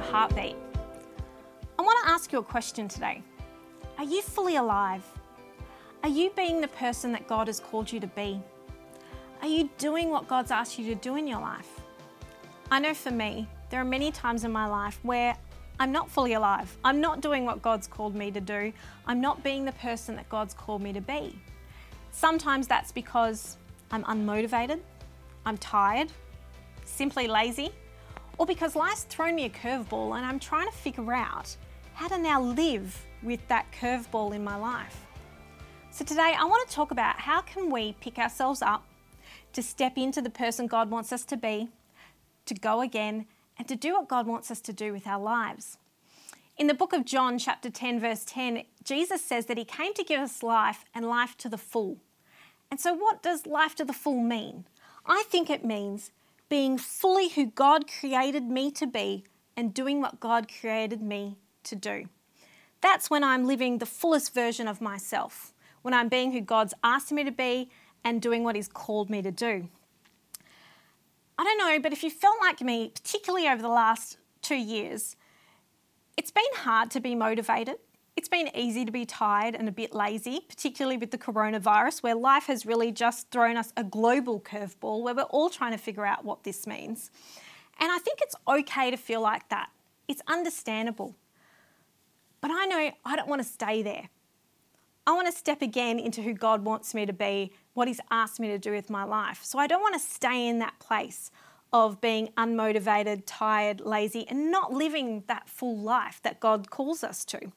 Heartbeat. I want to ask you a question today. Are you fully alive? Are you being the person that God has called you to be? Are you doing what God's asked you to do in your life? I know for me, there are many times in my life where I'm not fully alive. I'm not doing what God's called me to do. I'm not being the person that God's called me to be. Sometimes that's because I'm unmotivated, I'm tired, simply lazy, or because life's thrown me a curveball and I'm trying to figure out how to now live with that curveball in my life. So today I want to talk about how can we pick ourselves up to step into the person God wants us to be, to go again, and to do what God wants us to do with our lives. In the book of John, chapter 10, verse 10, Jesus says that he came to give us life and life to the full. And so what does life to the full mean? I think it means being fully who God created me to be and doing what God created me to do. That's when I'm living the fullest version of myself, when I'm being who God's asked me to be and doing what he's called me to do. I don't know, but if you felt like me, particularly over the last 2 years, it's been hard to be motivated. It's been easy to be tired and a bit lazy, particularly with the coronavirus, where life has really just thrown us a global curveball where we're all trying to figure out what this means. And I think it's okay to feel like that. It's understandable. But I know I don't want to stay there. I want to step again into who God wants me to be, what he's asked me to do with my life. So I don't want to stay in that place of being unmotivated, tired, lazy, and not living that full life that God calls us to.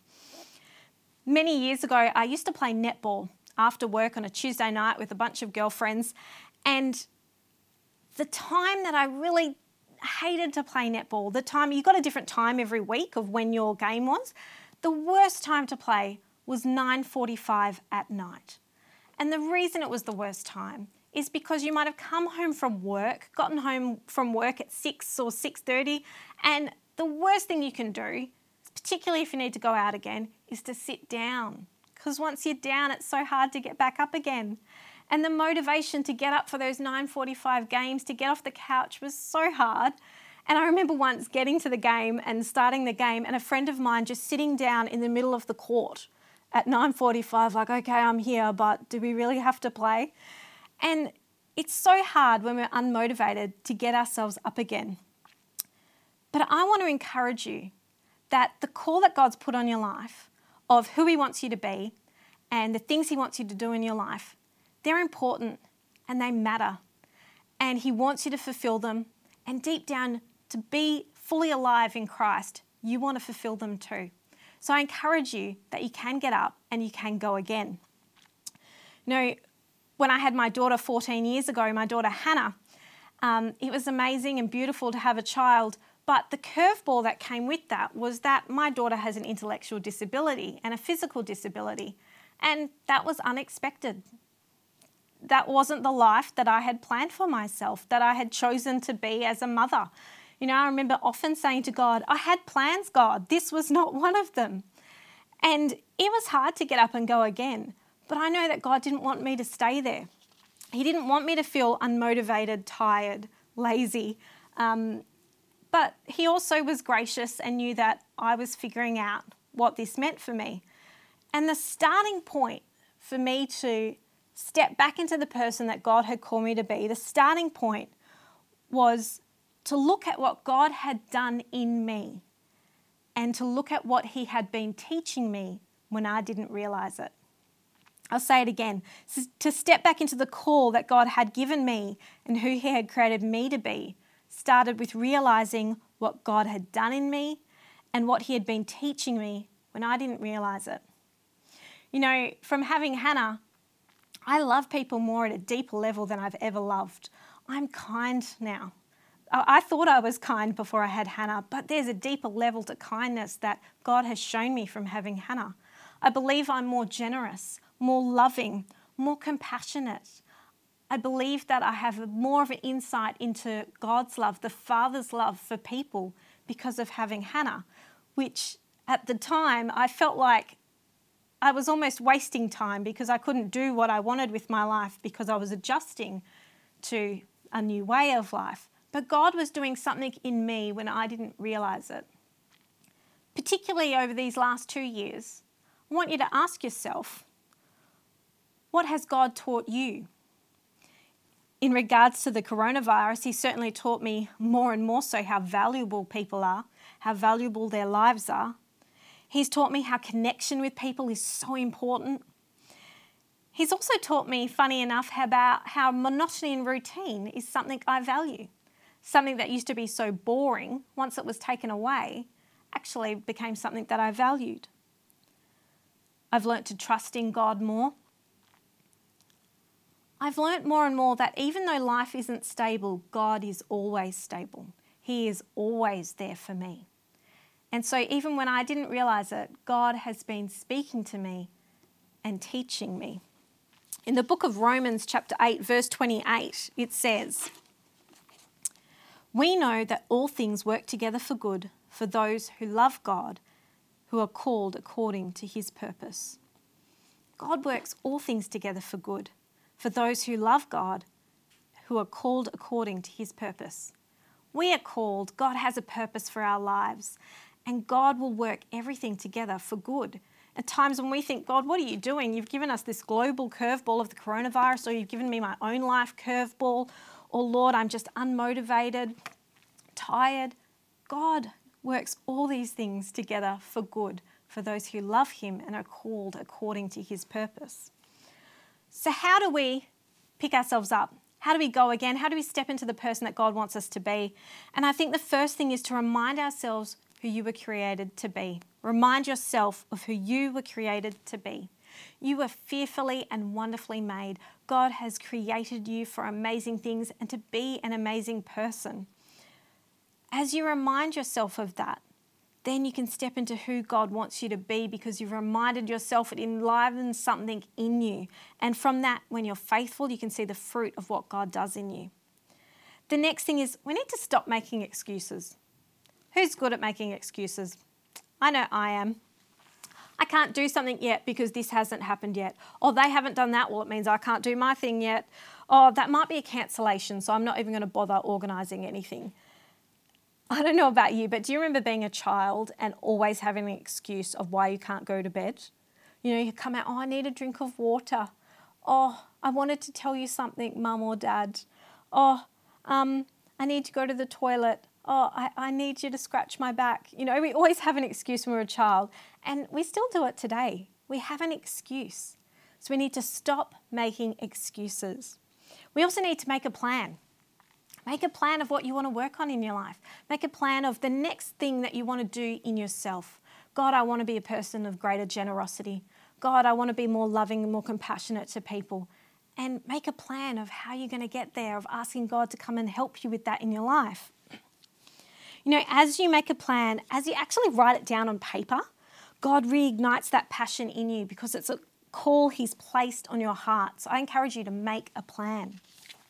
Many years ago, I used to play netball after work on a Tuesday night with a bunch of girlfriends. And the time that I really hated to play netball, the time, you got a different time every week of when your game was. The worst time to play was 9:45 at night. And the reason it was the worst time is because you might have come home from work, gotten home from work at 6 or 6:30, and the worst thing you can do, particularly if you need to go out again, is to sit down. Because once you're down, it's so hard to get back up again. And the motivation to get up for those 9:45 games, to get off the couch, was so hard. And I remember once getting to the game and starting the game and a friend of mine just sitting down in the middle of the court at 9:45, like, okay, I'm here, but do we really have to play? And it's so hard when we're unmotivated to get ourselves up again. But I want to encourage you that the call that God's put on your life of who he wants you to be and the things he wants you to do in your life, they're important and they matter. And he wants you to fulfill them. And deep down, to be fully alive in Christ, you want to fulfill them too. So I encourage you that you can get up and you can go again. You know, when I had my daughter 14 years ago, my daughter Hannah, it was amazing and beautiful to have a child. But the curveball that came with that was that my daughter has an intellectual disability and a physical disability. And that was unexpected. That wasn't the life that I had planned for myself, that I had chosen to be as a mother. You know, I remember often saying to God, I had plans, God. This was not one of them. And it was hard to get up and go again. But I know that God didn't want me to stay there. He didn't want me to feel unmotivated, tired, lazy. But he also was gracious and knew that I was figuring out what this meant for me. And the starting point for me to step back into the person that God had called me to be, the starting point was to look at what God had done in me and to look at what he had been teaching me when I didn't realize it. I'll say it again. To step back into the call that God had given me and who he had created me to be started with realizing what God had done in me and what he had been teaching me when I didn't realize it. You know, from having Hannah, I love people more at a deeper level than I've ever loved. I'm kind now. I thought I was kind before I had Hannah, but there's a deeper level to kindness that God has shown me from having Hannah. I believe I'm more generous, more loving, more compassionate. I believe that I have more of an insight into God's love, the Father's love for people because of having Hannah, which at the time I felt like I was almost wasting time because I couldn't do what I wanted with my life because I was adjusting to a new way of life. But God was doing something in me when I didn't realize it. particularly over these last 2 years, I want you to ask yourself, what has God taught you? In regards to the coronavirus, he certainly taught me more and more so how valuable people are, how valuable their lives are. He's taught me how connection with people is so important. He's also taught me, funny enough, about how monotony and routine is something I value. Something that used to be so boring, once it was taken away, actually became something that I valued. I've learnt to trust in God more. I've learnt more and more that even though life isn't stable, God is always stable. He is always there for me. And so even when I didn't realise it, God has been speaking to me and teaching me. In the book of Romans chapter 8, verse 28, it says, "We know that all things work together for good for those who love God, who are called according to his purpose." God works all things together for good for those who love God, who are called according to his purpose. We are called, God has a purpose for our lives, and God will work everything together for good. At times when we think, God, what are you doing? You've given us this global curveball of the coronavirus, or you've given me my own life curveball, or Lord, I'm just unmotivated, tired. God works all these things together for good for those who love him and are called according to his purpose. So how do we pick ourselves up? How do we go again? How do we step into the person that God wants us to be? And I think the first thing is to remind ourselves who you were created to be. Remind yourself of who you were created to be. You were fearfully and wonderfully made. God has created you for amazing things and to be an amazing person. As you remind yourself of that, then you can step into who God wants you to be because you've reminded yourself, it enlivens something in you. And from that, when you're faithful, you can see the fruit of what God does in you. The next thing is we need to stop making excuses. Who's good at making excuses? I know I am. I can't do something yet because this hasn't happened yet. Oh, they haven't done that. Well, it means I can't do my thing yet. Oh, that might be a cancellation, so I'm not even going to bother organising anything. I don't know about you, but do you remember being a child and always having an excuse of why you can't go to bed? You know, you come out, oh, I need a drink of water. Oh, I wanted to tell you something, Mum or Dad. Oh, I need to go to the toilet. Oh, I need you to scratch my back. You know, we always have an excuse when we're a child, and we still do it today. We have an excuse. So we need to stop making excuses. We also need to make a plan. Make a plan of what you want to work on in your life. Make a plan of the next thing that you want to do in yourself. God, I want to be a person of greater generosity. God, I want to be more loving and more compassionate to people. And make a plan of how you're going to get there, of asking God to come and help you with that in your life. You know, as you make a plan, as you actually write it down on paper, God reignites that passion in you because it's a call he's placed on your heart. So I encourage you to make a plan.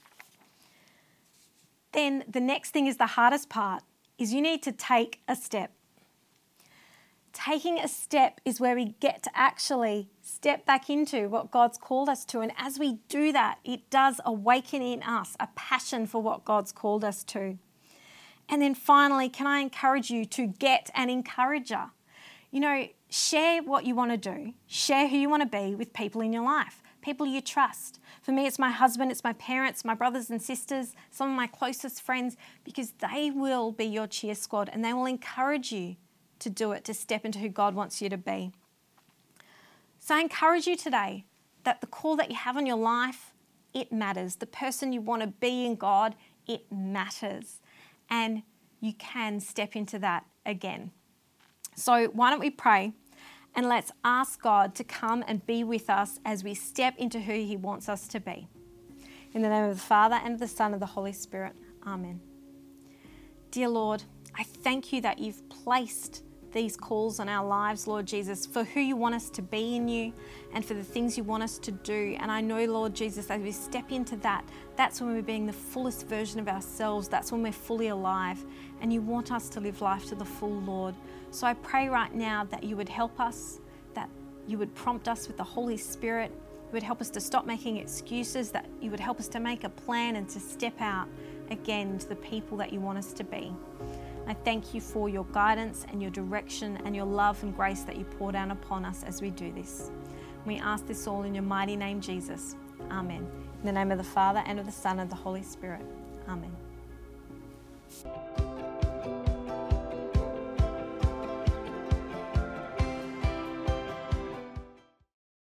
Then the next thing is the hardest part, is you need to take a step. Taking a step is where we get to actually step back into what God's called us to. And as we do that, it does awaken in us a passion for what God's called us to. And then finally, can I encourage you to get an encourager? You know, share what you want to do. Share who you want to be with people in your life, people you trust. For me, it's my husband, it's my parents, my brothers and sisters, some of my closest friends, because they will be your cheer squad and they will encourage you to do it, to step into who God wants you to be. So I encourage you today that the call that you have on your life, it matters. The person you want to be in God, it matters. And you can step into that again. So why don't we pray and let's ask God to come and be with us as we step into who he wants us to be. In the name of the Father and of the Son and of the Holy Spirit. Amen. Dear Lord, I thank you that you've placed these calls on our lives, Lord Jesus, for who you want us to be in you and for the things you want us to do. And I know, Lord Jesus, as we step into that, that's when we're being the fullest version of ourselves. That's when we're fully alive. And you want us to live life to the full, Lord. So I pray right now that you would help us, that you would prompt us with the Holy Spirit. You would help us to stop making excuses, that you would help us to make a plan and to step out again to the people that you want us to be. I thank you for your guidance and your direction and your love and grace that you pour down upon us as we do this. We ask this all in your mighty name, Jesus. Amen. In the name of the Father, and of the Son, and of the Holy Spirit. Amen.